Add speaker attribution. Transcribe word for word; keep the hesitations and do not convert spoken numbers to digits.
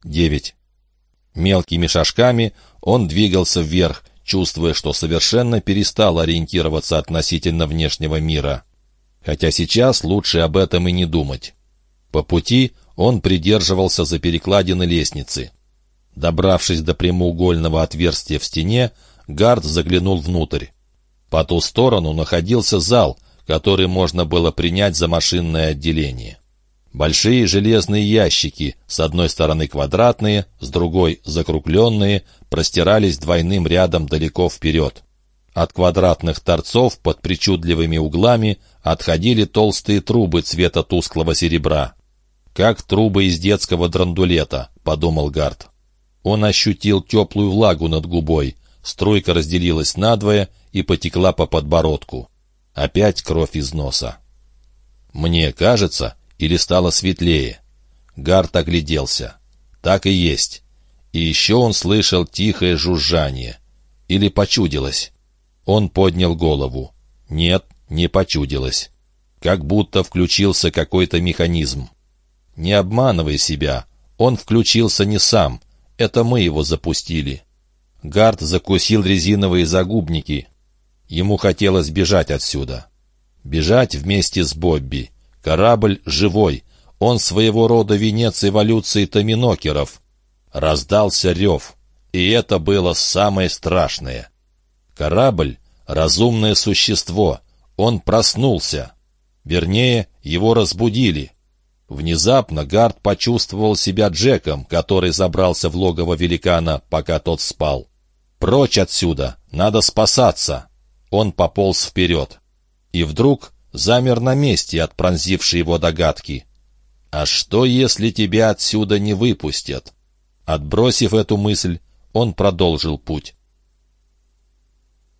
Speaker 1: девять. Мелкими шажками он двигался вверх, чувствуя, что совершенно перестал ориентироваться относительно внешнего мира. Хотя сейчас лучше об этом и не думать. По пути он придерживался за перекладины лестницы. Добравшись до прямоугольного отверстия в стене, Гард заглянул внутрь. По ту сторону находился зал, который можно было принять за машинное отделение. Большие железные ящики, с одной стороны квадратные, с другой закругленные, простирались двойным рядом далеко вперед. От квадратных торцов под причудливыми углами отходили толстые трубы цвета тусклого серебра. «Как трубы из детского драндулета», — подумал Гард. Он ощутил теплую влагу над губой, струйка разделилась надвое и потекла по подбородку. Опять кровь из носа. «Мне кажется, или стало светлее?» Гард огляделся. Так и есть. И еще он слышал тихое жужжание. Или почудилось? Он поднял голову. Нет, не почудилось. Как будто включился какой-то механизм. Не обманывай себя. Он включился не сам. Это мы его запустили. Гард закусил резиновые загубники. Ему хотелось бежать отсюда. Бежать вместе с Бобби. Корабль живой. Он своего рода венец эволюции томинокеров. Раздался рев. И это было самое страшное. Корабль — разумное существо. Он проснулся. Вернее, его разбудили. Внезапно Гард почувствовал себя Джеком, который забрался в логово великана, пока тот спал. «Прочь отсюда! Надо спасаться!» Он пополз вперед. И вдруг замер на месте от пронзившей его догадки. «А что, если тебя отсюда не выпустят?» Отбросив эту мысль, он продолжил путь.